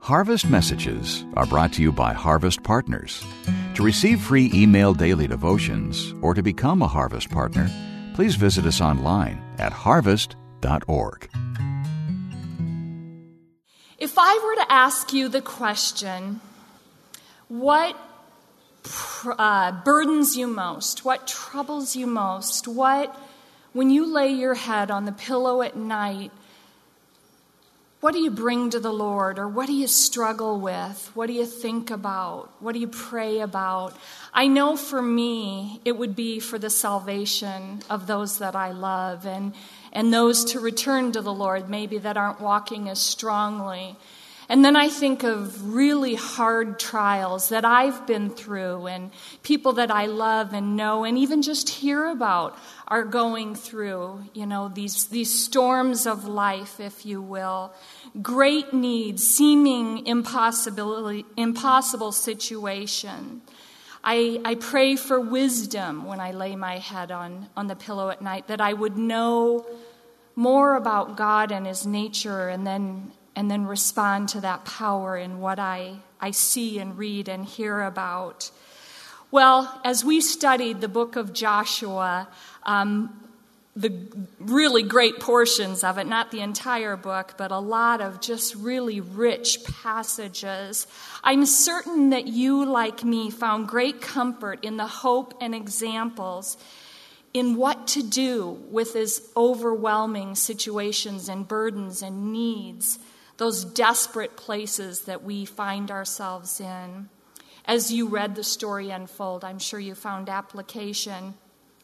Harvest Messages are brought to you by Harvest Partners. To receive free email daily devotions or to become a Harvest Partner, please visit us online at harvest.org. If I were to ask you the question, what burdens you most? What troubles you most? When you lay your head on the pillow at night, what do you bring to the Lord? Or what do you struggle with? What do you think about? What do you pray about? I know for me, it would be for the salvation of those that I love and those to return to the Lord, maybe that aren't walking as strongly. And then I think of really hard trials that I've been through and people that I love and know and even just hear about are going through, these storms of life, if you will. Great needs, seeming impossible situation. I pray for wisdom when I lay my head on the pillow at night, that I would know more about God and His nature and then respond to that power in what I see and read and hear about. Well, as we studied the book of Joshua, the really great portions of it, not the entire book, but a lot of just really rich passages, I'm certain that you, like me, found great comfort in the hope and examples in what to do with these overwhelming situations and burdens and needs, those desperate places that we find ourselves in. As you read the story unfold, I'm sure you found application.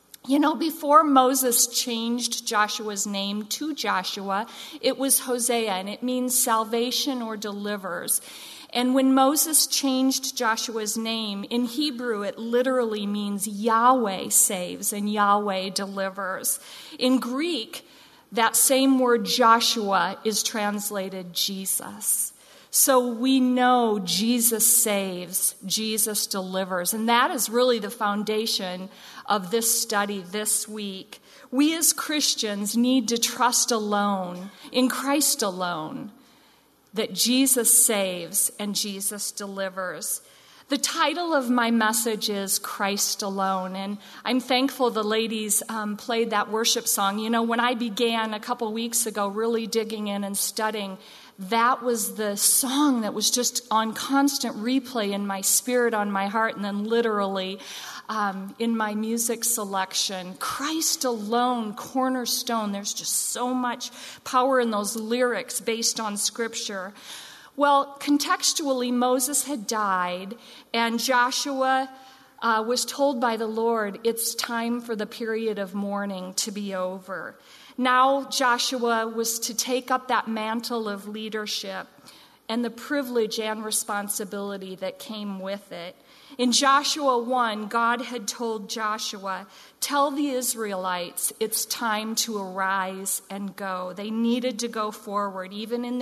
Before Moses changed Joshua's name to Joshua, it was Hosea, and it means salvation or delivers. And when Moses changed Joshua's name, in Hebrew it literally means Yahweh saves and Yahweh delivers. In Greek, that same word Joshua is translated Jesus. So we know Jesus saves, Jesus delivers. And that is really the foundation of this study this week. We as Christians need to trust alone, in Christ alone, that Jesus saves and Jesus delivers. The title of my message is Christ Alone, and I'm thankful the ladies played that worship song. When I began a couple weeks ago really digging in and studying, that was the song that was just on constant replay in my spirit, on my heart, and then literally in my music selection. Christ alone, cornerstone. There's just so much power in those lyrics based on Scripture. Well, contextually, Moses had died, and Joshua was told by the Lord, it's time for the period of mourning to be over. Now Joshua was to take up that mantle of leadership and the privilege and responsibility that came with it. In Joshua 1, God had told Joshua, tell the Israelites it's time to arise and go. They needed to go forward, even in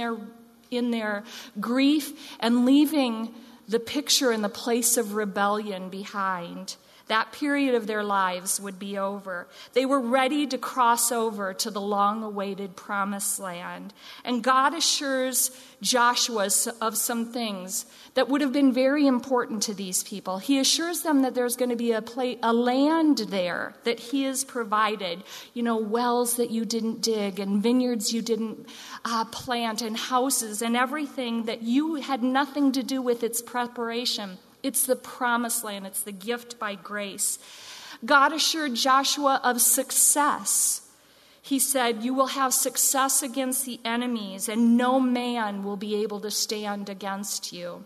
their grief and leaving the picture and the place of rebellion behind. That period of their lives would be over. They were ready to cross over to the long-awaited promised land. And God assures Joshua of some things that would have been very important to these people. He assures them that there's going to be a land there that He has provided. Wells that you didn't dig and vineyards you didn't plant and houses and everything that you had nothing to do with its preparation. It's the promised land. It's the gift by grace. God assured Joshua of success. He said, you will have success against the enemies, and no man will be able to stand against you.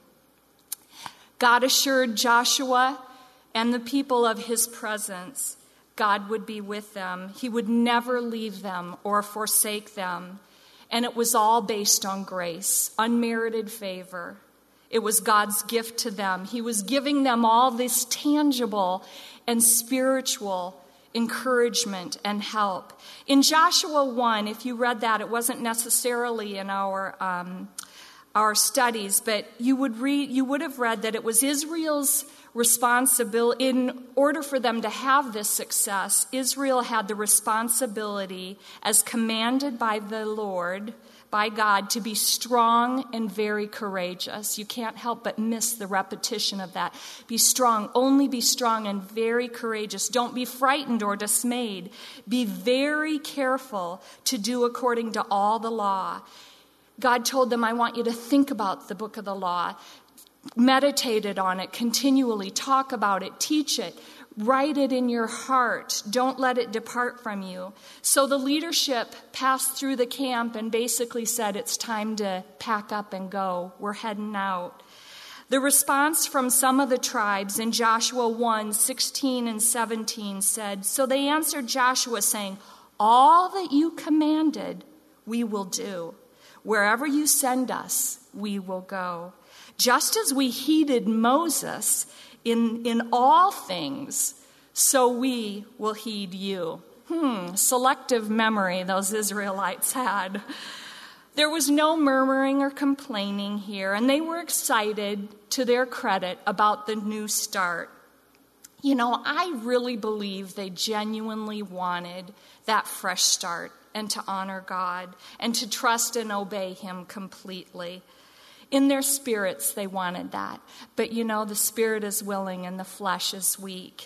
God assured Joshua and the people of His presence. God would be with them. He would never leave them or forsake them. And it was all based on grace, unmerited favor. It was God's gift to them. He was giving them all this tangible and spiritual encouragement and help. In Joshua 1, if you read that, it wasn't necessarily in our studies, but you would have read that it was Israel's responsibility. In order for them to have this success, Israel had the responsibility, as commanded by the Lord, by God to be strong and very courageous. You can't help but miss the repetition of that. Be strong, only be strong and very courageous. Don't be frightened or dismayed. Be very careful to do according to all the law. God told them, I want you to think about the book of the law, meditate on it continually, talk about it, teach it, write it in your heart. Don't let it depart from you. So the leadership passed through the camp and basically said, it's time to pack up and go. We're heading out. The response from some of the tribes in Joshua 1:16 and 17 said, so they answered Joshua saying, all that you commanded, we will do. Wherever you send us, we will go. Just as we heeded Moses in all things, so we will heed you. Selective memory those Israelites had. There was no murmuring or complaining here, and they were excited, to their credit, about the new start. You know, I really believe they genuinely wanted that fresh start and to honor God and to trust and obey Him completely. In their spirits, they wanted that. But you know, the spirit is willing and the flesh is weak.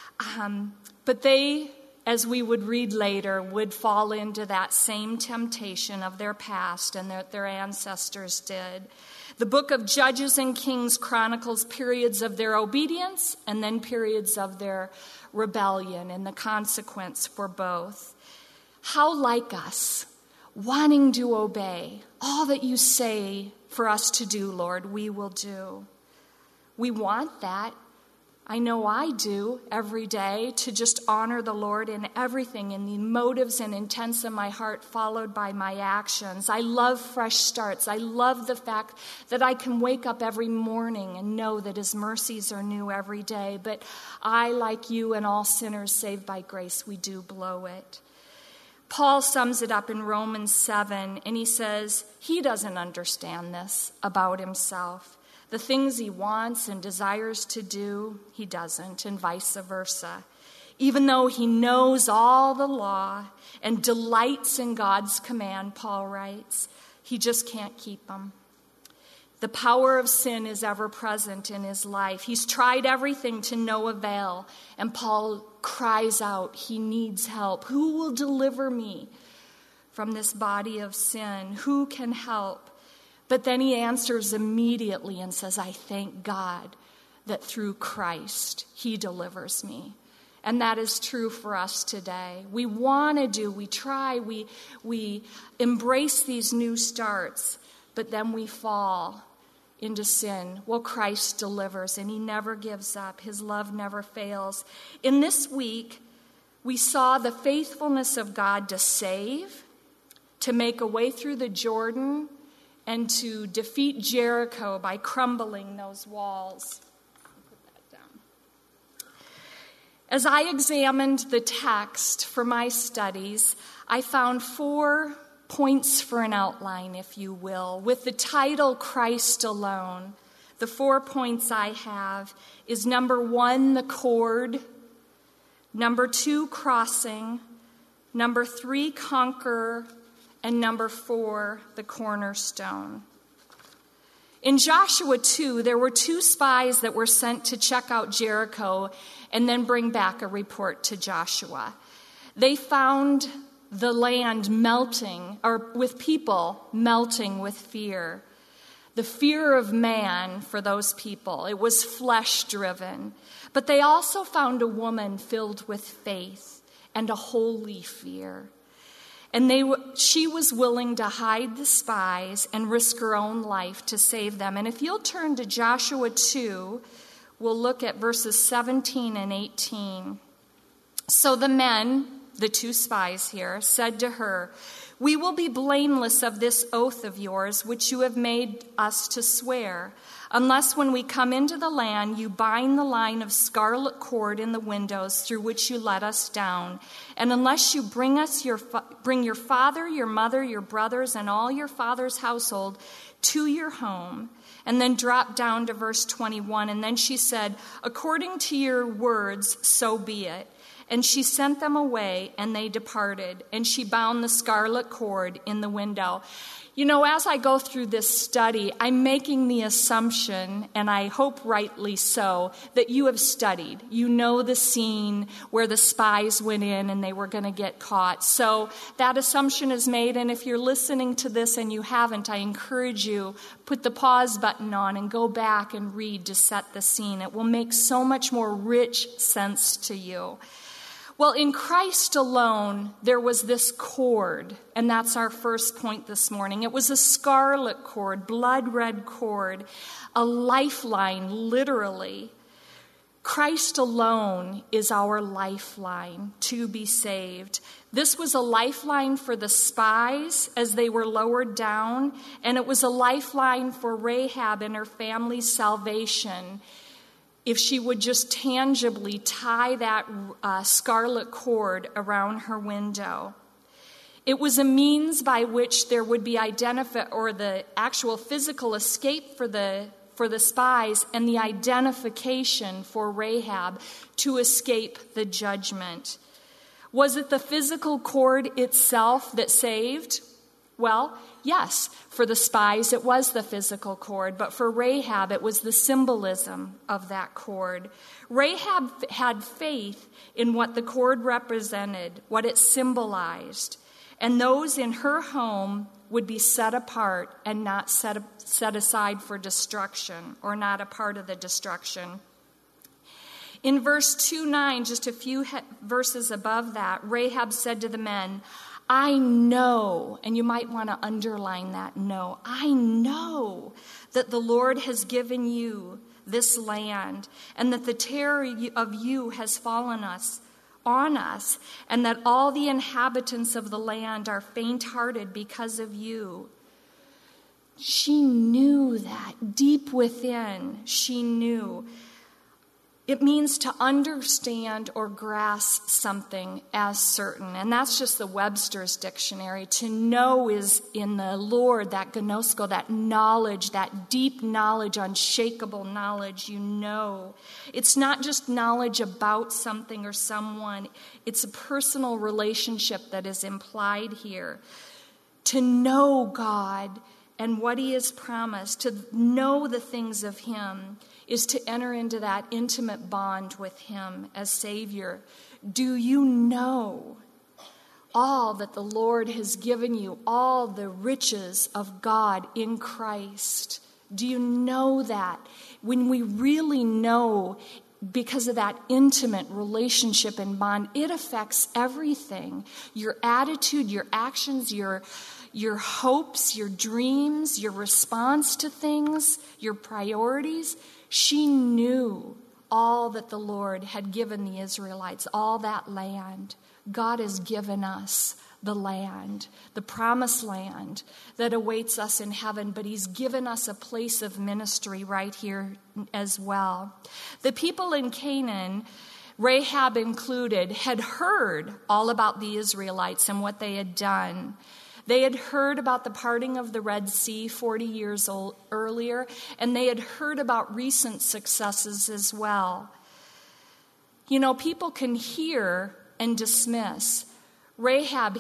But they, as we would read later, would fall into that same temptation of their past and that their ancestors did. The book of Judges and Kings chronicles periods of their obedience and then periods of their rebellion and the consequence for both. How like us, wanting to obey all that you say for us to do, Lord, we will do. We want that. I know I do every day, to just honor the Lord in everything, in the motives and intents of my heart, followed by my actions. I love fresh starts. I love the fact that I can wake up every morning and know that His mercies are new every day. But I, like you and all sinners saved by grace, we do blow it. Paul sums it up in Romans 7, and he says he doesn't understand this about himself. The things he wants and desires to do, he doesn't, and vice versa. Even though he knows all the law and delights in God's command, Paul writes, he just can't keep them. The power of sin is ever present in his life. He's tried everything to no avail. And Paul cries out, he needs help. Who will deliver me from this body of sin? Who can help? But then he answers immediately and says, I thank God that through Christ he delivers me. And that is true for us today. We want to do, we try, we embrace these new starts, but then we fall into sin. Well, Christ delivers, and he never gives up. His love never fails. In this week, we saw the faithfulness of God to save, to make a way through the Jordan, and to defeat Jericho by crumbling those walls. Put that down. As I examined the text for my studies, I found 4 points for an outline, if you will, with the title Christ Alone. The 4 points I have is number 1, the cord, number 2, crossing, number 3, conqueror, and number 4, the cornerstone. In Joshua 2, there were 2 spies that were sent to check out Jericho and then bring back a report to Joshua. They found the land melting, or with people melting with fear. The fear of man for those people. It was flesh-driven. But they also found a woman filled with faith and a holy fear. And she was willing to hide the spies and risk her own life to save them. And if you'll turn to Joshua 2, we'll look at verses 17 and 18. So the men, the 2 spies here, said to her, we will be blameless of this oath of yours, which you have made us to swear, unless when we come into the land, you bind the line of scarlet cord in the windows through which you let us down, and unless you bring your father, your mother, your brothers, and all your father's household to your home. And then drop down to verse 21. And then she said, according to your words, so be it. And she sent them away, and they departed. And she bound the scarlet cord in the window. You know, as I go through this study, I'm making the assumption, and I hope rightly so, that you have studied. You know the scene where the spies went in and they were going to get caught. So that assumption is made, and if you're listening to this and you haven't, I encourage you, put the pause button on and go back and read to set the scene. It will make so much more rich sense to you. Well, in Christ alone, there was this cord, and that's our first point this morning. It was a scarlet cord, blood red cord, a lifeline, literally. Christ alone is our lifeline to be saved. This was a lifeline for the spies as they were lowered down, and it was a lifeline for Rahab and her family's salvation. If she would just tangibly tie that scarlet cord around her window. It was a means by which there would be or the actual physical escape for the spies and the identification for Rahab to escape the judgment. Was it the physical cord itself that saved? Well, yes, for the spies it was the physical cord, but for Rahab it was the symbolism of that cord. Rahab had faith in what the cord represented, what it symbolized, and those in her home would be set apart and not set aside for destruction, or not a part of the destruction. In verse 2:9, just a few verses above that, Rahab said to the men, I know, and you might want to underline that, know. I know that the Lord has given you this land, and that the terror of you has fallen on us, and that all the inhabitants of the land are faint-hearted because of you. She knew that deep within. She knew. It means to understand or grasp something as certain. And that's just the Webster's dictionary. To know is in the Lord, that gnosko, that knowledge, that deep knowledge, unshakable knowledge, you know. It's not just knowledge about something or someone. It's a personal relationship that is implied here. To know God and what he has promised, to know the things of him, is to enter into that intimate bond with him as Savior. Do you know all that the Lord has given you, all the riches of God in Christ? Do you know that? When we really know, because of that intimate relationship and bond, it affects everything. Your attitude, your actions, your hopes, your dreams, your response to things, your priorities. She knew all that the Lord had given the Israelites, all that land. God has given us the land, the promised land that awaits us in heaven, but he's given us a place of ministry right here as well. The people in Canaan, Rahab included, had heard all about the Israelites and what they had done. They had heard about the parting of the Red Sea 40 years earlier, and they had heard about recent successes as well. You know, people can hear and dismiss. Rahab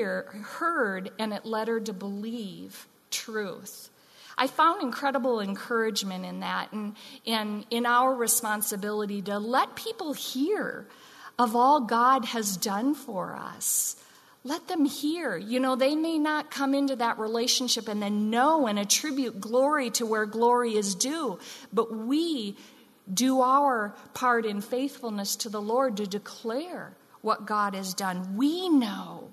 heard, and it led her to believe truth. I found incredible encouragement in that, and in our responsibility to let people hear of all God has done for us. Let them hear. You know, they may not come into that relationship and then know and attribute glory to where glory is due, but we do our part in faithfulness to the Lord to declare what God has done. We know.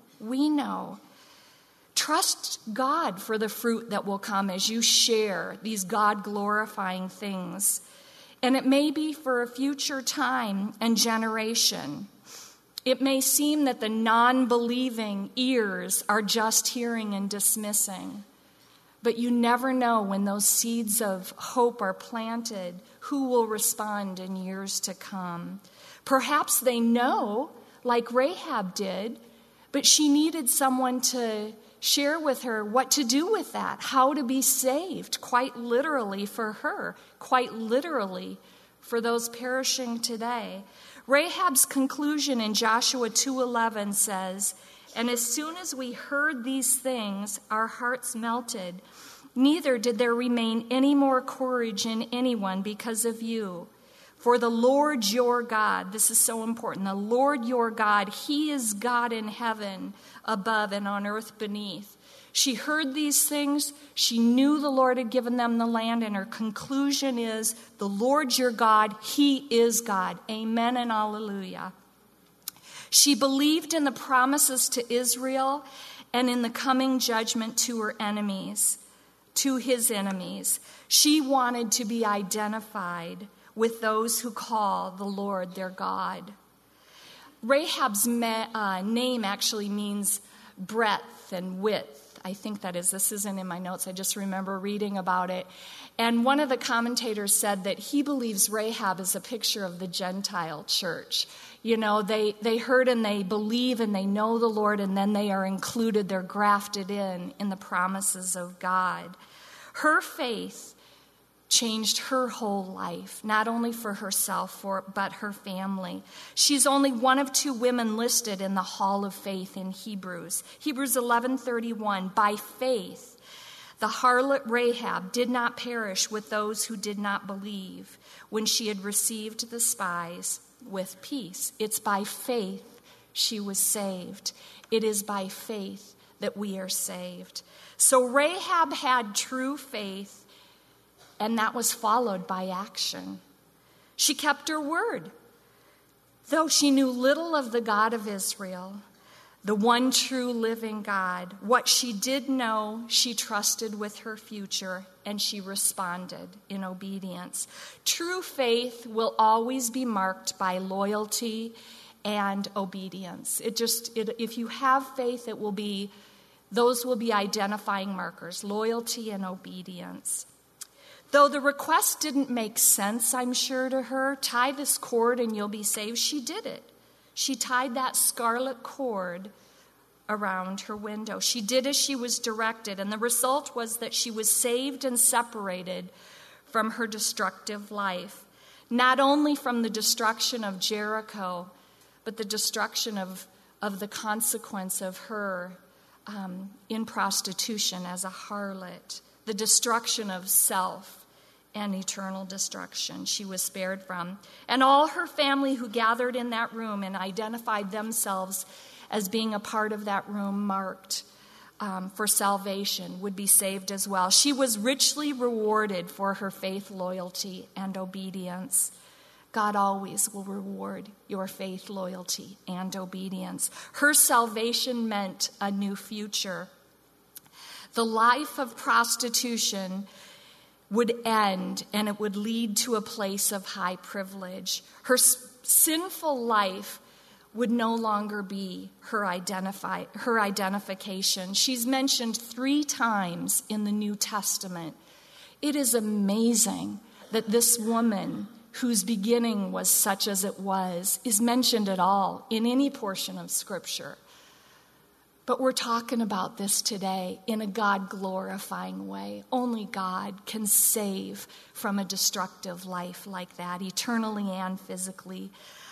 Trust God for the fruit that will come as you share these God-glorifying things. And it may be for a future time and generation. It may seem that the non-believing ears are just hearing and dismissing. But you never know when those seeds of hope are planted, who will respond in years to come. Perhaps they know, like Rahab did, but she needed someone to share with her what to do with that, how to be saved, quite literally for her, quite literally for those perishing today. Rahab's conclusion in Joshua 2:11 says, And as soon as we heard these things, our hearts melted. Neither did there remain any more courage in anyone because of you. For the Lord your God," this is so important, "the Lord your God, he is God in heaven above and on earth beneath." She heard these things. She knew the Lord had given them the land, and her conclusion is, the Lord your God, he is God. Amen and hallelujah. She believed in the promises to Israel and in the coming judgment to her enemies, to his enemies. She wanted to be identified with those who call the Lord their God. Rahab's name actually means breadth and width. I think that is. This isn't in my notes. I just remember reading about it. And one of the commentators said that he believes Rahab is a picture of the Gentile church. You know, they heard and they believe and they know the Lord, and then they are included, they're grafted in the promises of God. Her faith changed her whole life, not only for herself, but her family. She's only one of 2 women listed in the Hall of Faith in Hebrews. Hebrews 11:31, by faith, the harlot Rahab did not perish with those who did not believe when she had received the spies with peace. It's by faith she was saved. It is by faith that we are saved. So Rahab had true faith, and that was followed by action. She kept her word. Though she knew little of the God of Israel, the one true living God, what she did know, she trusted with her future, and she responded in obedience. True faith will always be marked by loyalty and obedience. If you have faith, those will be identifying markers, loyalty and obedience. Though the request didn't make sense, I'm sure, to her, tie this cord and you'll be saved, she did it. She tied that scarlet cord around her window. She did as she was directed, and the result was that she was saved and separated from her destructive life. Not only from the destruction of Jericho, but the destruction of the consequence of her in prostitution as a harlot. The destruction of self and eternal destruction she was spared from. And all her family who gathered in that room and identified themselves as being a part of that room marked for salvation would be saved as well. She was richly rewarded for her faith, loyalty, and obedience. God always will reward your faith, loyalty, and obedience. Her salvation meant a new future. The life of prostitution would end, and it would lead to a place of high privilege. Her sinful life would no longer be her identification. She's mentioned 3 times in the New Testament. It is amazing that this woman, whose beginning was such as it was, is mentioned at all in any portion of Scripture. But we're talking about this today in a God-glorifying way. Only God can save from a destructive life like that, eternally and physically.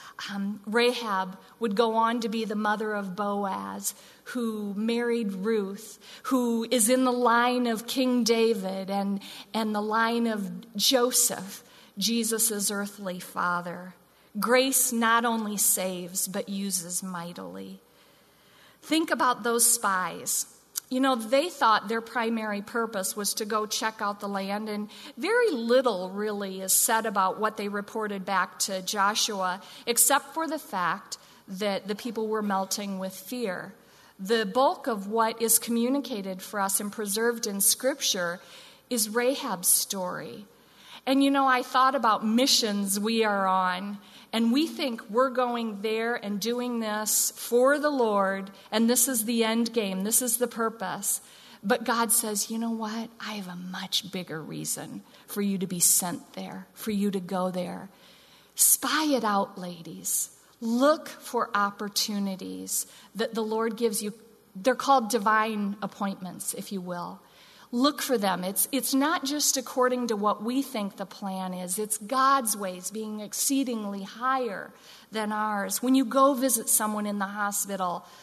Rahab would go on to be the mother of Boaz, who married Ruth, who is in the line of King David and the line of Joseph, Jesus' earthly father. Grace not only saves, but uses mightily. Think about those spies. You know, they thought their primary purpose was to go check out the land, and very little really is said about what they reported back to Joshua, except for the fact that the people were melting with fear. The bulk of what is communicated for us and preserved in Scripture is Rahab's story. And you know, I thought about missions we are on, and we think we're going there and doing this for the Lord, and this is the end game, this is the purpose. But God says, you know what? I have a much bigger reason for you to be sent there, for you to go there. Spy it out, ladies. Look for opportunities that the Lord gives you. They're called divine appointments, if you will. Look for them. It's not just according to what we think the plan is. It's God's ways being exceedingly higher than ours. When you go visit someone in the hospital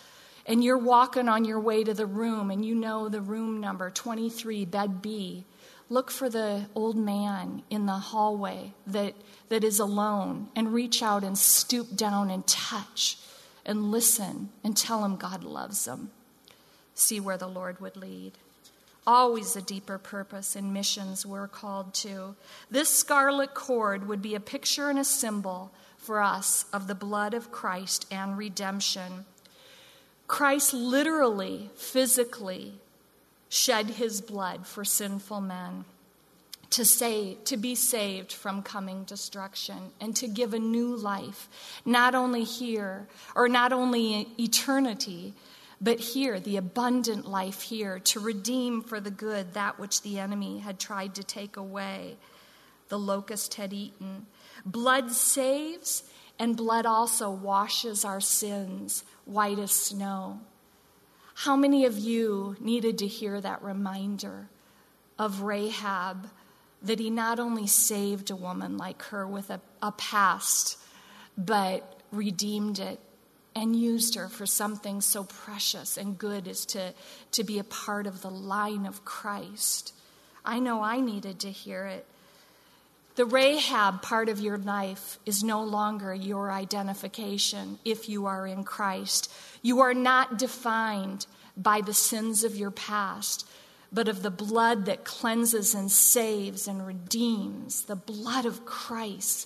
and you're walking on your way to the room and you know the room number 23, bed B, look for the old man in the hallway that is alone and reach out and stoop down and touch and listen and tell him God loves him. See where the Lord would lead. Always a deeper purpose in missions we're called to. This scarlet cord would be a picture and a symbol for us of the blood of Christ and redemption. Christ literally, physically shed his blood for sinful men to be saved from coming destruction and to give a new life, not only here or not only eternity, but here, the abundant life here, to redeem for the good that which the enemy had tried to take away, the locust had eaten. Blood saves, and blood also washes our sins white as snow. How many of you needed to hear that reminder of Rahab, that he not only saved a woman like her with a past, but redeemed it and used her for something so precious and good as to be a part of the line of Christ? I know I needed to hear it. The Rahab part of your life is no longer your identification if you are in Christ. You are not defined by the sins of your past, but of the blood that cleanses and saves and redeems, the blood of Christ.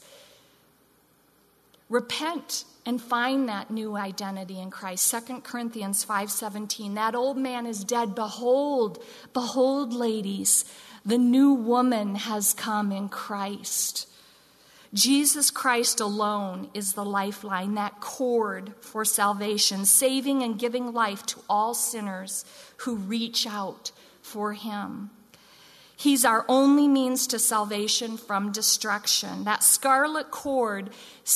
Repent and find that new identity in Christ. 2 Corinthians 5:17, that old man is dead. Behold, behold, ladies, the new woman has come in Christ. Jesus Christ alone is the lifeline, that cord for salvation, saving and giving life to all sinners who reach out for him. He's our only means to salvation from destruction. That scarlet cord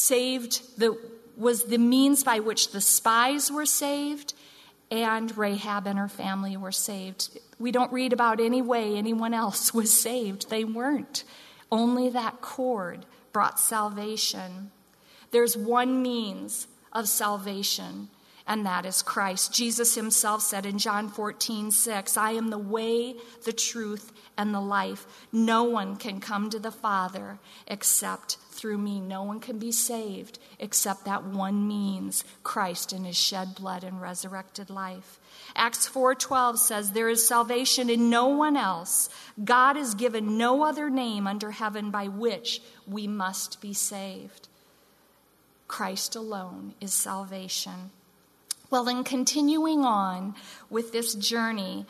was the means by which the spies were saved and Rahab and her family were saved. We don't read about any way anyone else was saved. They weren't. Only that cord brought salvation. There's one means of salvation, and that is Christ. Jesus himself said in John 14:6, I am the way, the truth, and the life. No one can come to the Father except through me. No one can be saved except that one means, Christ and his shed blood and resurrected life. Acts 4:12 says, there is salvation in no one else. God has given no other name under heaven by which we must be saved. Christ alone is salvation. Well, in continuing on with this journey,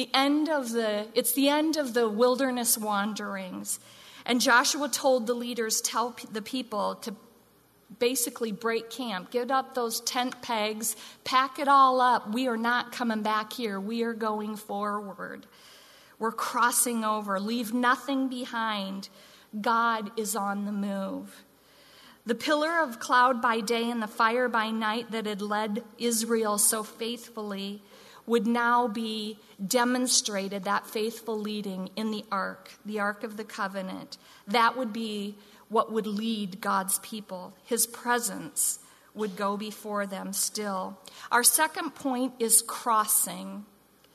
it's the end of the wilderness wanderings. And Joshua told the leaders, tell the people to basically break camp, get up those tent pegs, pack it all up. We are not coming back here. We are going forward. We're crossing over. Leave nothing behind. God is on the move. The pillar of cloud by day and the fire by night that had led Israel so faithfully would now be demonstrated, that faithful leading, in the ark of the covenant. That would be what would lead God's people. His presence would go before them still. Our second point is crossing.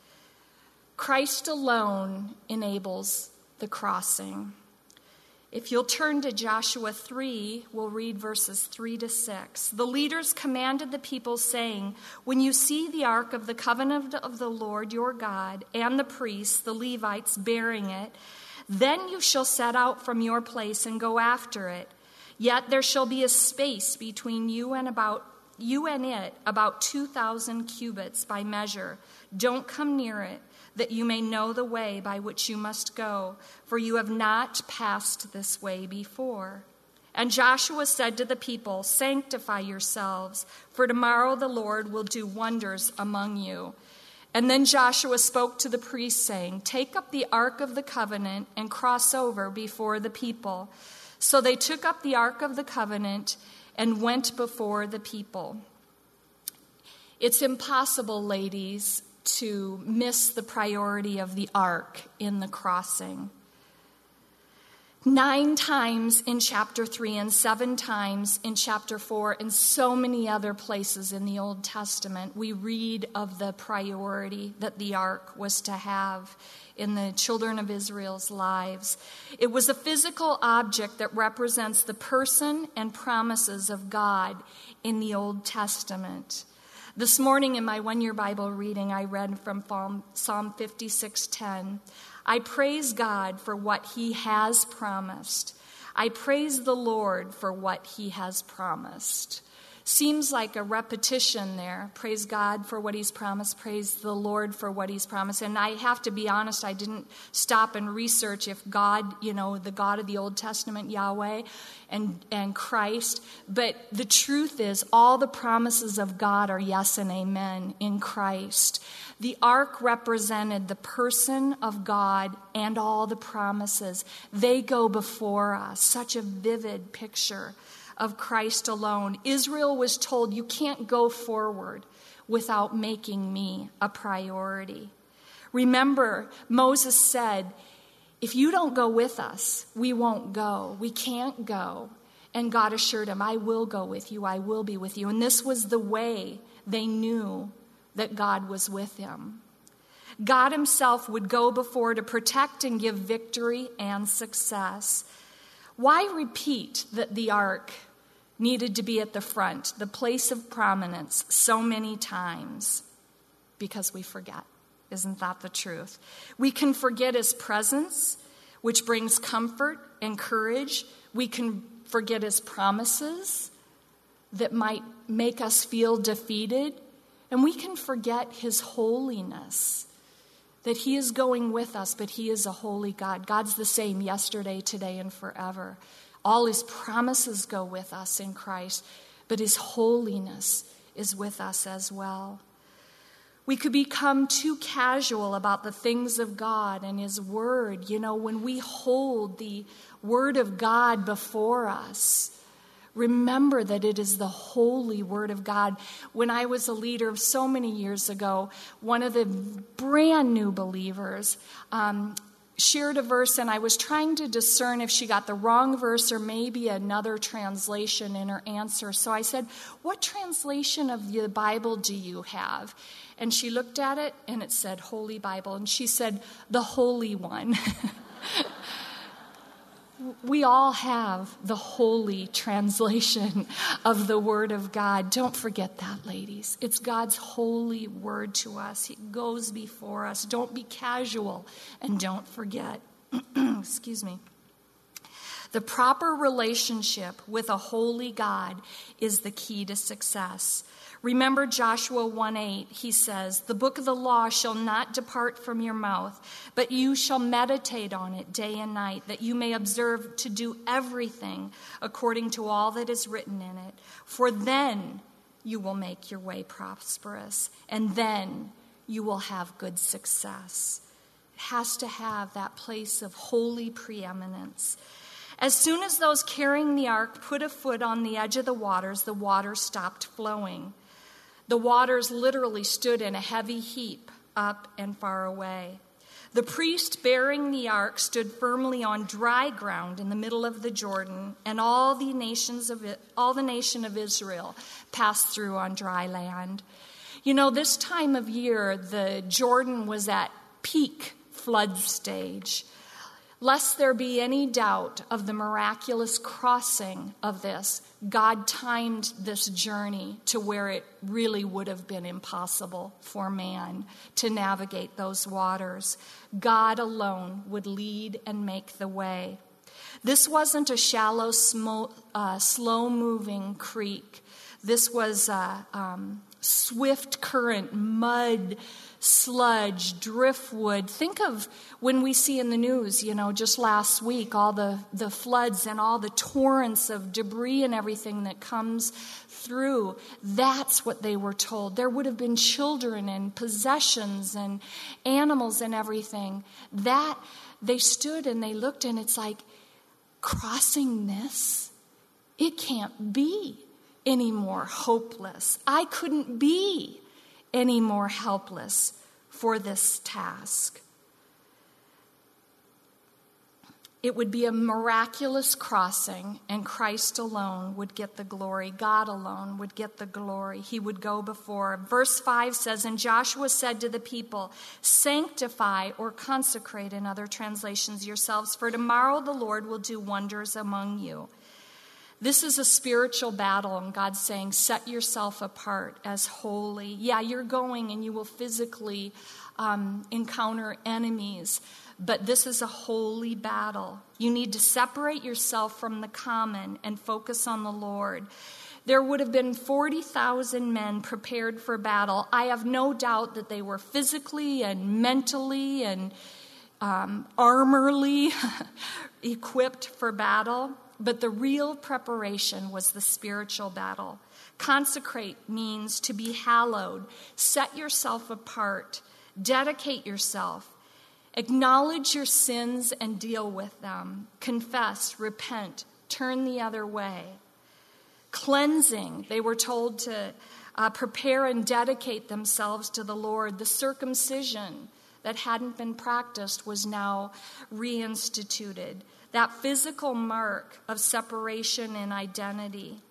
Christ alone enables the crossing. If you'll turn to Joshua 3, we'll read verses 3-6. The leaders commanded the people, saying, when you see the ark of the covenant of the Lord your God and the priests, the Levites, bearing it, then you shall set out from your place and go after it. Yet there shall be a space between you and it about 2,000 cubits by measure. Don't come near it, that you may know the way by which you must go, for you have not passed this way before. And Joshua said to the people, sanctify yourselves, for tomorrow the Lord will do wonders among you. And then Joshua spoke to the priests, saying, take up the ark of the covenant and cross over before the people. So they took up the ark of the covenant and went before the people. It's impossible, ladies, to miss the priority of the ark in the crossing. 9 times in chapter 3 and 7 times in chapter 4 and so many other places in the Old Testament, we read of the priority that the ark was to have in the children of Israel's lives. It was a physical object that represents the person and promises of God in the Old Testament. This morning in my one-year Bible reading, I read from Psalm 56:10. I praise God for what he has promised. I praise the Lord for what he has promised. Seems like a repetition there. Praise God for what he's promised. Praise the Lord for what he's promised. And I have to be honest, I didn't stop and research if God, the God of the Old Testament, Yahweh, and Christ. But the truth is, all the promises of God are yes and amen in Christ. The ark represented the person of God and all the promises. They go before us. Such a vivid picture of Christ alone. Israel was told, you can't go forward without making me a priority. Remember, Moses said, if you don't go with us, we won't go. We can't go. And God assured him, I will go with you. I will be with you. And this was the way they knew that God was with him. God himself would go before to protect and give victory and success. Why repeat that the ark needed to be at the front, the place of prominence, so many times? Because we forget. Isn't that the truth? We can forget his presence, which brings comfort and courage. We can forget his promises that might make us feel defeated. And we can forget his holiness, that he is going with us, but he is a holy God. God's the same yesterday, today, and forever. All his promises go with us in Christ, but his holiness is with us as well. We could become too casual about the things of God and his word. When we hold the word of God before us, remember that it is the holy word of God. When I was a leader so many years ago, one of the brand new believers shared a verse, and I was trying to discern if she got the wrong verse or maybe another translation in her answer. So I said, what translation of the Bible do you have? And she looked at it, and it said Holy Bible. And she said, the Holy One. We all have the holy translation of the Word of God. Don't forget that, ladies. It's God's holy word to us. It goes before us. Don't be casual, and don't forget. Excuse me. The proper relationship with a holy God is the key to success. Remember Joshua 1:8, he says, the book of the law shall not depart from your mouth, but you shall meditate on it day and night, that you may observe to do everything according to all that is written in it. For then you will make your way prosperous, and then you will have good success. It has to have that place of holy preeminence. As soon as those carrying the ark put a foot on the edge of the waters stopped flowing. The waters literally stood in a heavy heap up and far away. The priest bearing the ark stood firmly on dry ground in the middle of the Jordan, and all the nation of Israel passed through on dry land. This time of year, the Jordan was at peak flood stage. Lest there be any doubt of the miraculous crossing of this, God timed this journey to where it really would have been impossible for man to navigate those waters. God alone would lead and make the way. This wasn't a shallow, slow-moving creek. This was a swift current, mud, sludge, driftwood. Think of when we see in the news, just last week, all the floods and all the torrents of debris and everything that comes through. That's what they were told. There would have been children and possessions and animals and everything. That they stood and they looked, and it's like, crossing this? It can't be any more hopeless. I couldn't be any more helpless for this task. It would be a miraculous crossing, and Christ alone would get the glory. God alone would get the glory. He would go before. Verse 5 says, "And Joshua said to the people, 'Sanctify,' or consecrate in other translations, 'yourselves, for tomorrow the Lord will do wonders among you.'" This is a spiritual battle, and God's saying, set yourself apart as holy. Yeah, you're going and you will physically encounter enemies, but this is a holy battle. You need to separate yourself from the common and focus on the Lord. There would have been 40,000 men prepared for battle. I have no doubt that they were physically and mentally and armorly equipped for battle. But the real preparation was the spiritual battle. Consecrate means to be hallowed. Set yourself apart. Dedicate yourself. Acknowledge your sins and deal with them. Confess, repent, turn the other way. Cleansing, they were told to prepare and dedicate themselves to the Lord. The circumcision that hadn't been practiced was now reinstituted. That physical mark of separation and identity.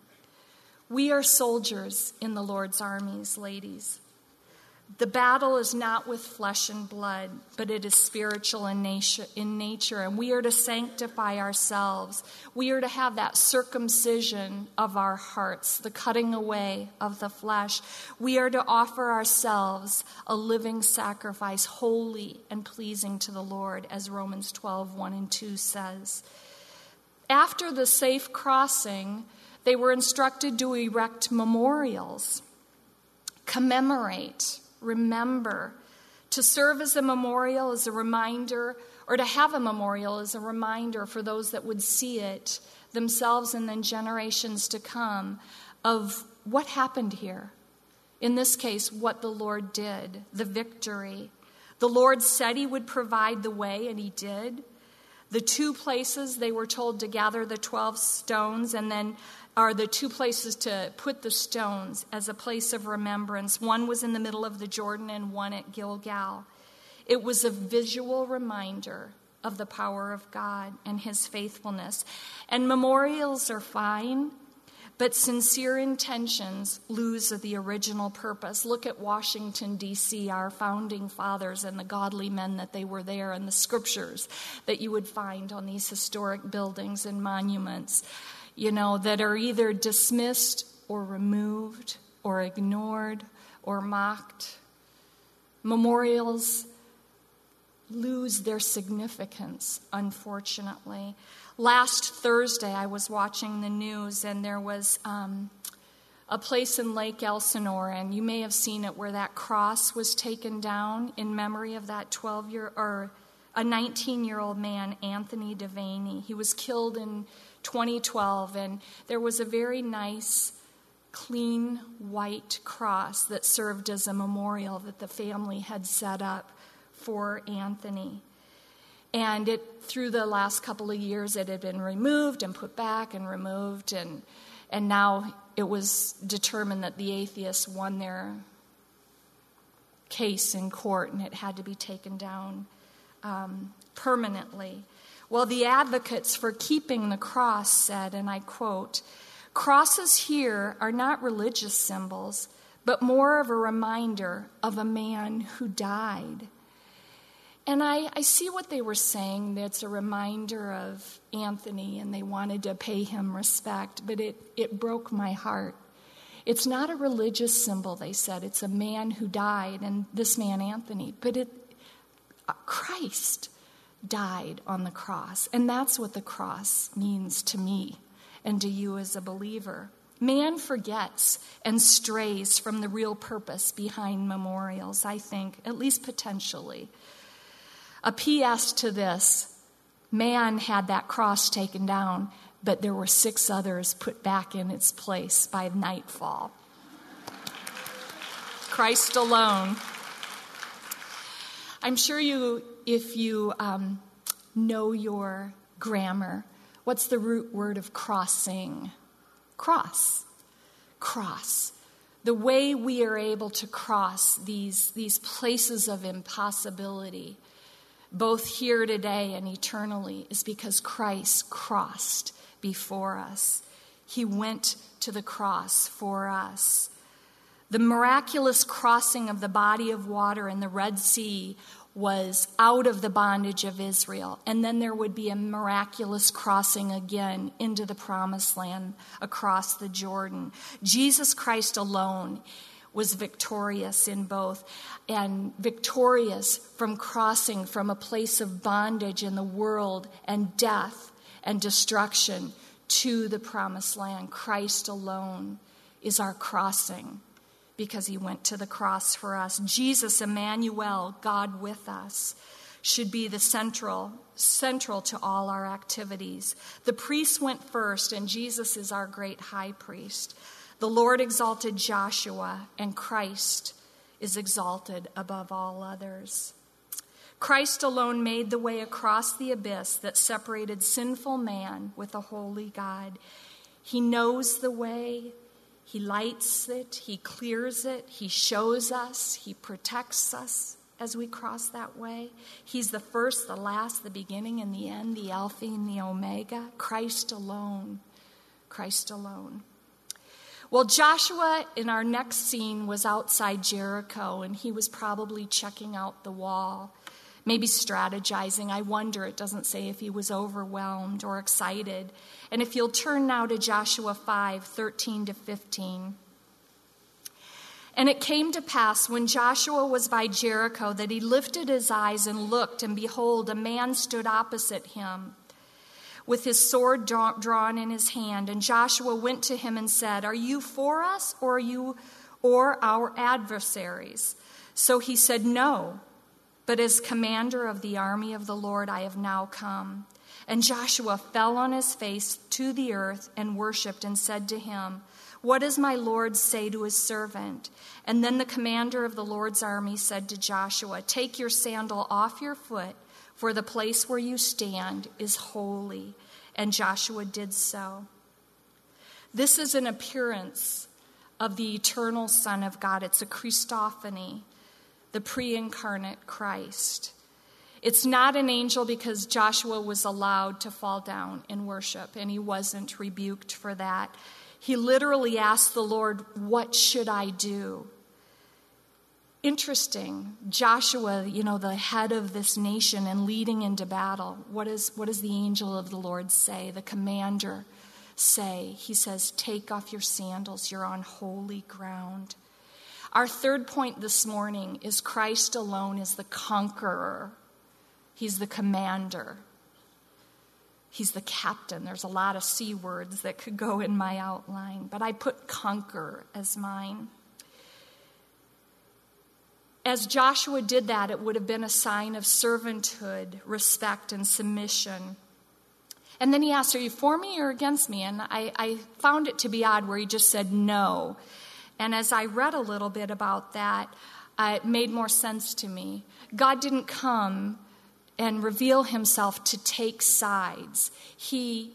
We are soldiers in the Lord's armies, ladies. The battle is not with flesh and blood, but it is spiritual in nature, and we are to sanctify ourselves. We are to have that circumcision of our hearts, the cutting away of the flesh. We are to offer ourselves a living sacrifice, holy and pleasing to the Lord, as Romans 12:1-2 says. After the safe crossing, they were instructed to erect memorials, commemorate, remember. To serve as a memorial is a reminder, or to have a memorial is a reminder for those that would see it themselves and then generations to come of what happened here. In this case, what the Lord did, the victory. The Lord said he would provide the way, and he did. The two places they were told to gather the 12 stones and then are the two places to put the stones as a place of remembrance. One was in the middle of the Jordan and one at Gilgal. It was a visual reminder of the power of God and his faithfulness. And memorials are fine, but sincere intentions lose the original purpose. Look at Washington, D.C., our founding fathers and the godly men that they were there, and the scriptures that you would find on these historic buildings and monuments, that are either dismissed or removed or ignored or mocked. Memorials lose their significance, unfortunately. Last Thursday, I was watching the news, and there was a place in Lake Elsinore, and you may have seen it, where that cross was taken down in memory of that 19-year-old man, Anthony Devaney. He was killed in 2012, and there was a very nice, clean, white cross that served as a memorial that the family had set up for Anthony. And through the last couple of years, it had been removed and put back and removed, and now it was determined that the atheists won their case in court, and it had to be taken down permanently. Well, the advocates for keeping the cross said, and I quote, "Crosses here are not religious symbols, but more of a reminder of a man who died." And I see what they were saying. It's a reminder of Anthony, and they wanted to pay him respect, but it broke my heart. It's not a religious symbol, they said. It's a man who died, and this man, Anthony. But Christ died on the cross, and that's what the cross means to me and to you as a believer. Man forgets and strays from the real purpose behind memorials, I think, at least potentially. A P.S. to this, man had that cross taken down, but there were 6 others put back in its place by nightfall. Christ alone. I'm sure if you know your grammar, what's the root word of crossing? Cross. Cross. The way we are able to cross these places of impossibility, both here today and eternally, is because Christ crossed before us. He went to the cross for us. The miraculous crossing of the body of water in the Red Sea was out of the bondage of Israel. And then there would be a miraculous crossing again into the promised land across the Jordan. Jesus Christ alone was victorious in both, and victorious from crossing from a place of bondage in the world and death and destruction to the promised land. Christ alone is our crossing, because he went to the cross for us. Jesus, Emmanuel, God with us, should be the central to all our activities. The priest went first, and Jesus is our great high priest. The Lord exalted Joshua, and Christ is exalted above all others. Christ alone made the way across the abyss that separated sinful man with a holy God. He knows the way. He lights it, he clears it, he shows us, he protects us as we cross that way. He's the first, the last, the beginning and the end, the Alpha and the Omega. Christ alone. Christ alone. Well, Joshua, in our next scene, was outside Jericho, and he was probably checking out the wall, maybe strategizing. I wonder, it doesn't say if he was overwhelmed or excited. And if you'll turn now to Joshua 5:13-15. And it came to pass when Joshua was by Jericho that he lifted his eyes and looked, and behold, a man stood opposite him with his sword drawn in his hand. And Joshua went to him and said, "Are you for us or our adversaries?" So he said, "No, but as commander of the army of the Lord I have now come." And Joshua fell on his face to the earth and worshipped and said to him, "What does my Lord say to his servant?" And then the commander of the Lord's army said to Joshua, "Take your sandal off your foot, for the place where you stand is holy." And Joshua did so. This is an appearance of the eternal Son of God. It's a Christophany, the pre-incarnate Christ. It's not an angel, because Joshua was allowed to fall down in worship, and he wasn't rebuked for that. He literally asked the Lord, "What should I do?" Interesting. Joshua, the head of this nation and leading into battle. What does the angel of the Lord say? The commander say? He says, "Take off your sandals. You're on holy ground." Our third point this morning is Christ alone is the conqueror. He's the commander. He's the captain. There's a lot of C words that could go in my outline, but I put conquer as mine. As Joshua did that, it would have been a sign of servanthood, respect, and submission. And then he asked, "Are you for me or against me?" And I found it to be odd where he just said no. And as I read a little bit about that, it made more sense to me. God didn't come and reveal himself to take sides. It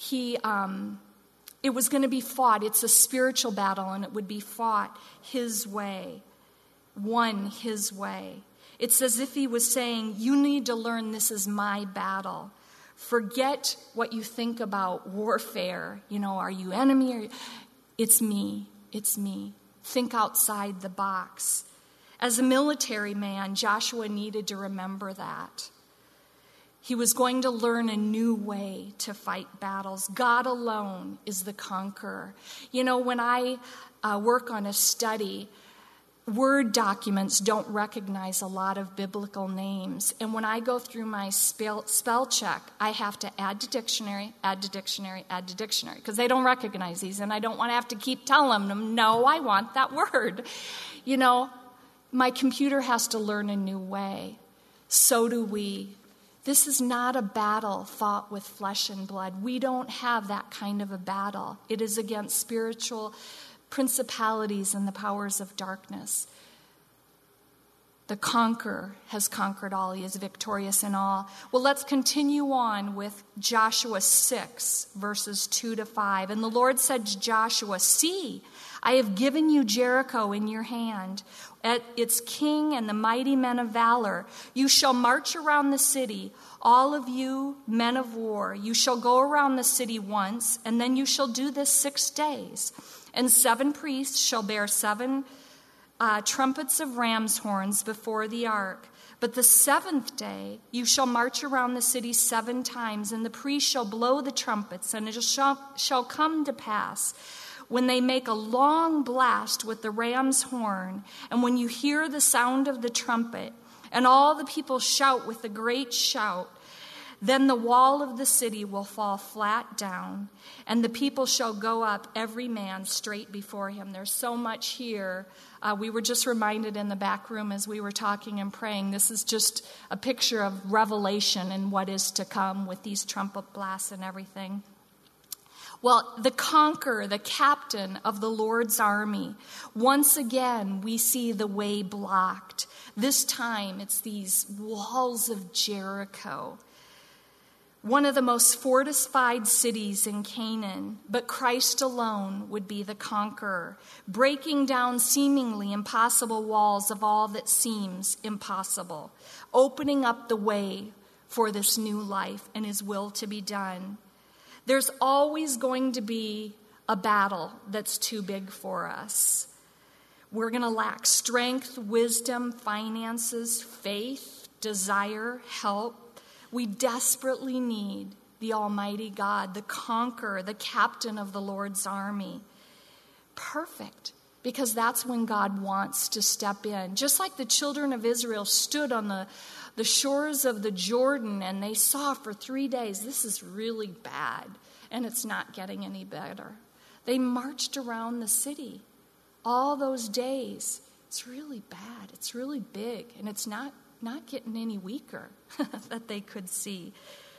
was going to be fought. It's a spiritual battle, and it would be fought his way, won his way. It's as if he was saying, you need to learn this is my battle. Forget what you think about warfare. Are you enemy? It's me. It's me. Think outside the box. As a military man, Joshua needed to remember that. He was going to learn a new way to fight battles. God alone is the conqueror. When I work on a study, Word documents don't recognize a lot of biblical names. And when I go through my spell check, I have to add to dictionary, because they don't recognize these. And I don't want to have to keep telling them, no, I want that word. My computer has to learn a new way. So do we. This is not a battle fought with flesh and blood. We don't have that kind of a battle. It is against spiritual principalities and the powers of darkness. The conqueror has conquered all. He is victorious in all. Well, let's continue on with Joshua 6, verses 2-5. And the Lord said to Joshua, "See, I have given you Jericho in your hand, at its king and the mighty men of valor. You shall march around the city, all of you men of war. You shall go around the city once, and then you shall do this 6 days. And 7 priests shall bear 7 trumpets of ram's horns before the ark. But the 7th day you shall march around the city 7 times, and the priests shall blow the trumpets, and it shall come to pass, when they make a long blast with the ram's horn, and when you hear the sound of the trumpet, and all the people shout with a great shout, then the wall of the city will fall flat down, and the people shall go up, every man straight before him. There's so much here. We were just reminded in the back room as we were talking and praying. This is just a picture of Revelation and what is to come with these trumpet blasts and everything. Well, the conqueror, the captain of the Lord's army, once again we see the way blocked. This time it's these walls of Jericho, one of the most fortified cities in Canaan, but Christ alone would be the conqueror, breaking down seemingly impossible walls of all that seems impossible, opening up the way for this new life and his will to be done. There's always going to be a battle that's too big for us. We're going to lack strength, wisdom, finances, faith, desire, help. We desperately need the Almighty God, the conqueror, the captain of the Lord's army. Perfect, because that's when God wants to step in. Just like the children of Israel stood on the shores of the Jordan and they saw for 3 days, this is really bad, and it's not getting any better. They marched around the city all those days. It's really bad, it's really big, and it's not getting any weaker that they could see.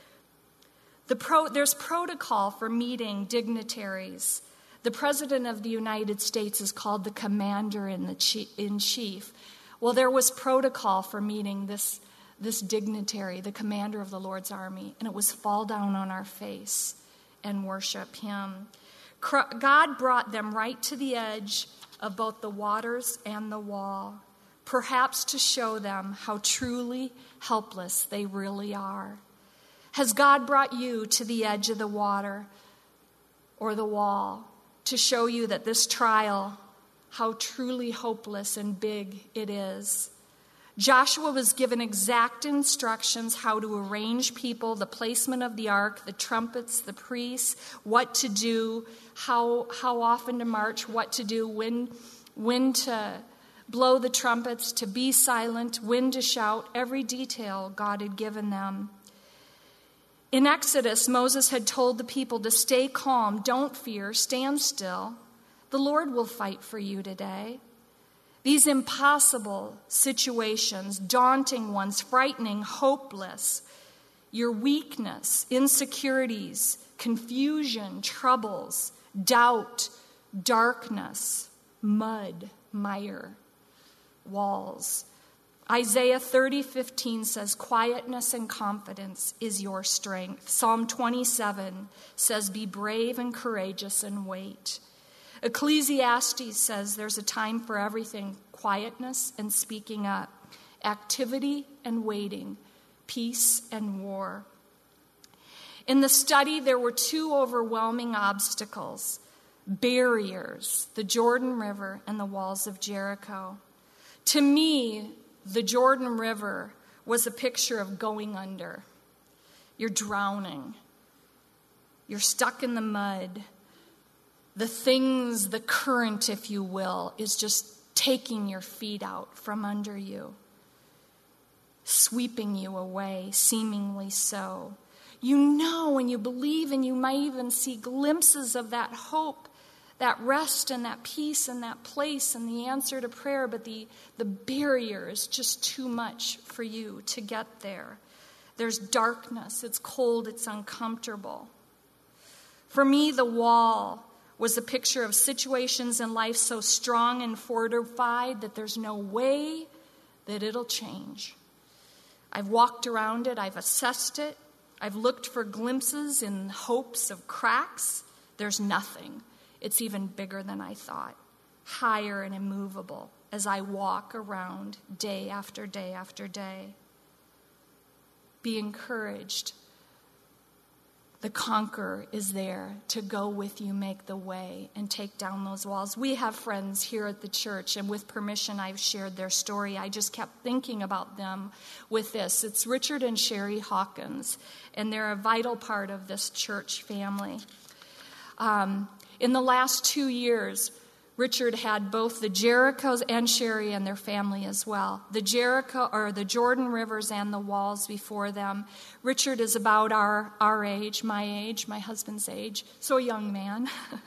There's protocol for meeting dignitaries. The President of the United States is called the Commander-in-Chief. Well, there was protocol for meeting this dignitary, the commander of the Lord's army, and it was fall down on our face and worship him. God brought them right to the edge of both the waters and the wall, perhaps to show them how truly helpless they really are. Has God brought you to the edge of the water or the wall to show you that this trial, how truly hopeless and big it is? Joshua was given exact instructions how to arrange people, the placement of the ark, the trumpets, the priests, what to do, how often to march, what to do, when to blow the trumpets, to be silent, when to shout. Every detail God had given them. In Exodus, Moses had told the people to stay calm, don't fear, stand still. The Lord will fight for you today. These impossible situations, daunting ones, frightening, hopeless, your weakness, insecurities, confusion, troubles, doubt, darkness, mud, mire, walls. Isaiah 30:15 says, quietness and confidence is your strength. Psalm 27 says, be brave and courageous and wait. Ecclesiastes says there's a time for everything, quietness and speaking up, activity and waiting, peace and war. In the study, there were 2 overwhelming obstacles, barriers, the Jordan River and the walls of Jericho. To me, the Jordan River was a picture of going under. You're drowning. You're stuck in the mud. The current, if you will, is just taking your feet out from under you, sweeping you away, seemingly so. You know and you believe, and you might even see glimpses of that hope, that rest and that peace and that place and the answer to prayer, but the barrier is just too much for you to get there. There's darkness, it's cold, it's uncomfortable. For me, the wall was a picture of situations in life so strong and fortified that there's no way that it'll change. I've walked around it, I've assessed it, I've looked for glimpses in hopes of cracks. There's nothing. It's even bigger than I thought. higher and immovable as I walk around day after day after day. Be encouraged. The conqueror is there to go with you, make the way, and take down those walls. We have friends here at the church, and with permission, I've shared their story. I just kept thinking about them with this. It's Richard and Sherry Hawkins, and they're a vital part of this church family. In the last 2 years, Richard had both the Jerichos and Sherry and their family as well. The Jericho, or the Jordan rivers and the walls before them. Richard is about our age, my husband's age, so a young man.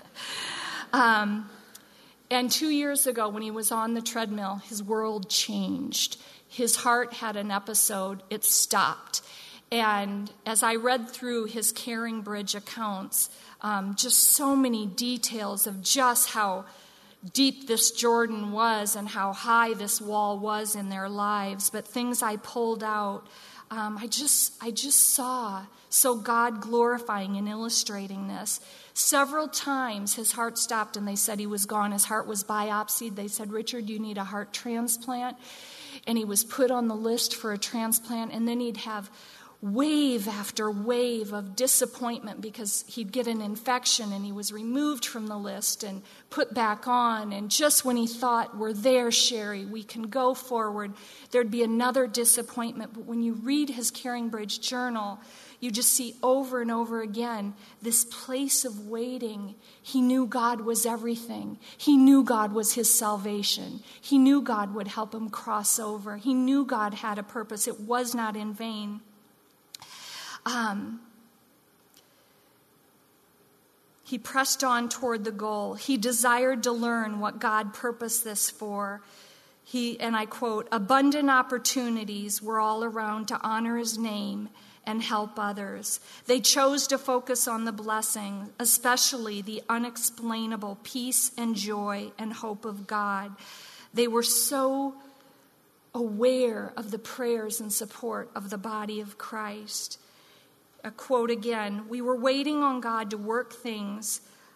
And 2 years ago, when he was on the treadmill, his world changed. His heart had an episode, it stopped. And as I read through his Caring Bridge accounts, just so many details of just how deep this Jordan was and how high this wall was in their lives. But things I pulled out, I just saw so God glorifying and illustrating this. Several times his heart stopped and they said he was gone. His heart was biopsied. They said, Richard, you need a heart transplant. And he was put on the list for a transplant. And then he'd have wave after wave of disappointment because he'd get an infection and he was removed from the list and put back on. And just when he thought, we're there, Sherry, we can go forward, there'd be another disappointment. But when you read his Caring Bridge journal, you just see over and over again this place of waiting. He knew God was everything. He knew God was his salvation. He knew God would help him cross over. He knew God had a purpose. It was not in vain. He pressed on toward the goal. He desired to learn what God purposed this for. And I quote, abundant opportunities were all around to honor his name and help others. They chose to focus on the blessing, especially the unexplainable peace and joy and hope of God. They were so aware of the prayers and support of the body of Christ. A quote again, we were waiting on God to work things.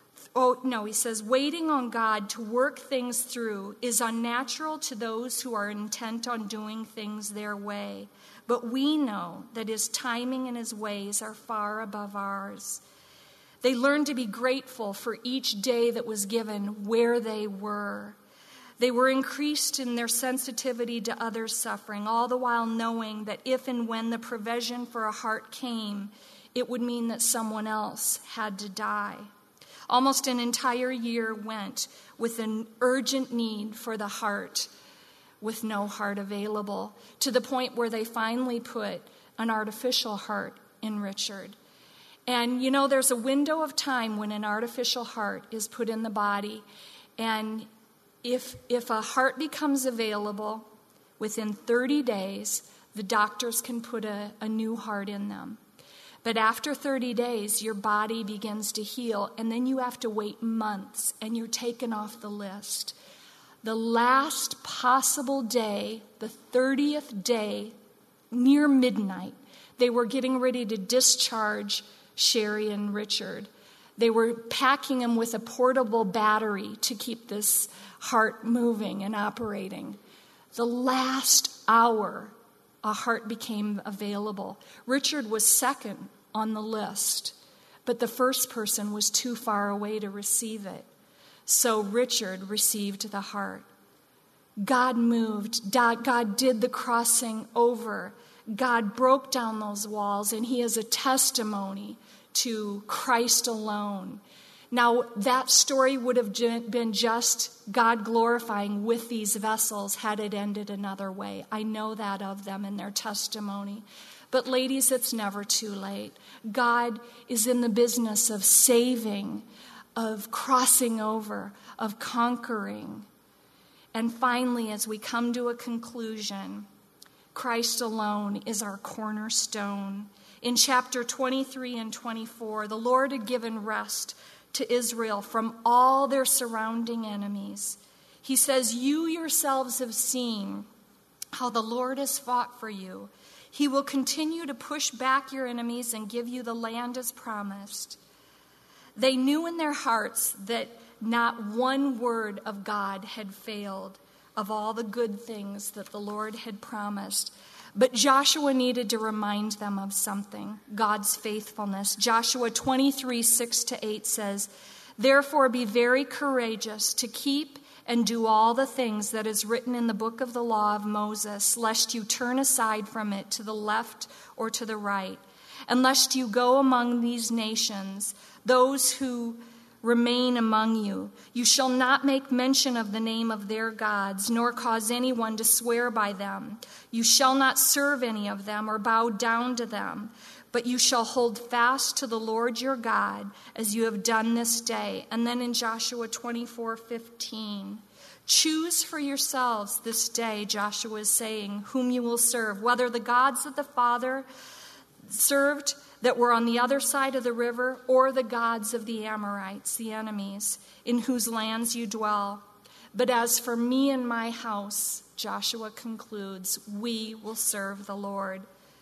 He says, waiting on God to work things through is unnatural to those who are intent on doing things their way. But we know that his timing and his ways are far above ours. They learned to be grateful for each day that was given where they were. They were increased in their sensitivity to others' suffering, all the while knowing that if and when the provision for a heart came, it would mean that someone else had to die. Almost an entire year went with an urgent need for the heart, with no heart available, to the point where they finally put an artificial heart in Richard. And there's a window of time when an artificial heart is put in the body, and if a heart becomes available within 30 days, the doctors can put a new heart in them. But after 30 days, your body begins to heal, and then you have to wait months, and you're taken off the list. The last possible day, the 30th day, near midnight, they were getting ready to discharge Sherry and Richard. They were packing him with a portable battery to keep this heart moving and operating. The last hour, a heart became available. Richard was second on the list, but the first person was too far away to receive it. So Richard received the heart. God moved. God did the crossing over. God broke down those walls, and he is a testimony to Christ alone. Now, that story would have been just God glorifying with these vessels had it ended another way. I know that of them and their testimony. But ladies, it's never too late. God is in the business of saving, of crossing over, of conquering. And finally, as we come to a conclusion, Christ alone is our cornerstone. In chapter 23 and 24, the Lord had given rest to Israel from all their surrounding enemies. He says, you yourselves have seen how the Lord has fought for you. He will continue to push back your enemies and give you the land as promised. They knew in their hearts that not one word of God had failed, of all the good things that the Lord had promised. But Joshua needed to remind them of something, God's faithfulness. Joshua 23, 6-8 says, "Therefore be very courageous to keep and do all the things that is written in the book of the law of Moses, lest you turn aside from it to the left or to the right, and lest you go among these nations, those who remain among you. You shall not make mention of the name of their gods, nor cause anyone to swear by them. You shall not serve any of them or bow down to them, but you shall hold fast to the Lord your God, as you have done this day." And then in Joshua 24:15, "Choose for yourselves this day," Joshua is saying, "whom you will serve, whether the gods that the father served that were on the other side of the river, or the gods of the Amorites, the enemies, in whose lands you dwell. But as for me and my house," Joshua concludes, "we will serve the Lord."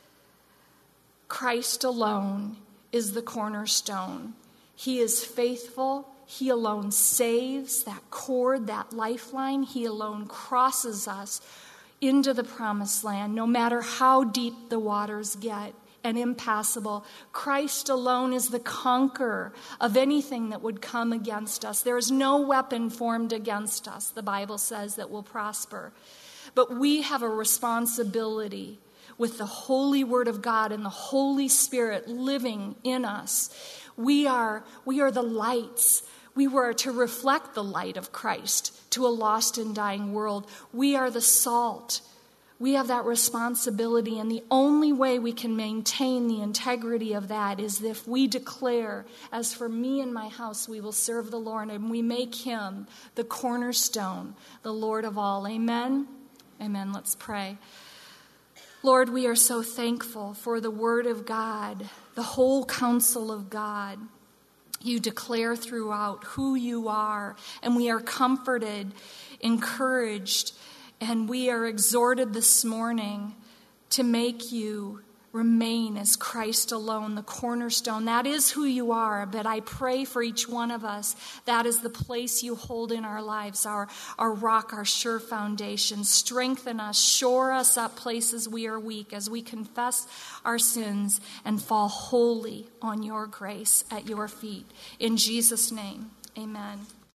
Christ alone is the cornerstone. He is faithful. He alone saves, that cord, that lifeline. He alone crosses us into the promised land, no matter how deep the waters get and impassable. Christ alone is the conqueror of anything that would come against us. There is no weapon formed against us, the Bible says, that will prosper. But we have a responsibility with the holy word of God and the Holy Spirit living in us. We are the lights. We were to reflect the light of Christ to a lost and dying world. We are the salt. We have that responsibility, and the only way we can maintain the integrity of that is if we declare, "As for me and my house, we will serve the Lord," and we make him the cornerstone, the Lord of all. Amen? Amen. Let's pray. Lord, we are so thankful for the word of God, the whole counsel of God. You declare throughout who you are, and we are comforted, encouraged, and we are exhorted this morning to make you remain as Christ alone, the cornerstone. That is who you are, but I pray for each one of us. That is the place you hold in our lives, our rock, our sure foundation. Strengthen us, shore us up places we are weak as we confess our sins and fall wholly on your grace at your feet. In Jesus' name, amen.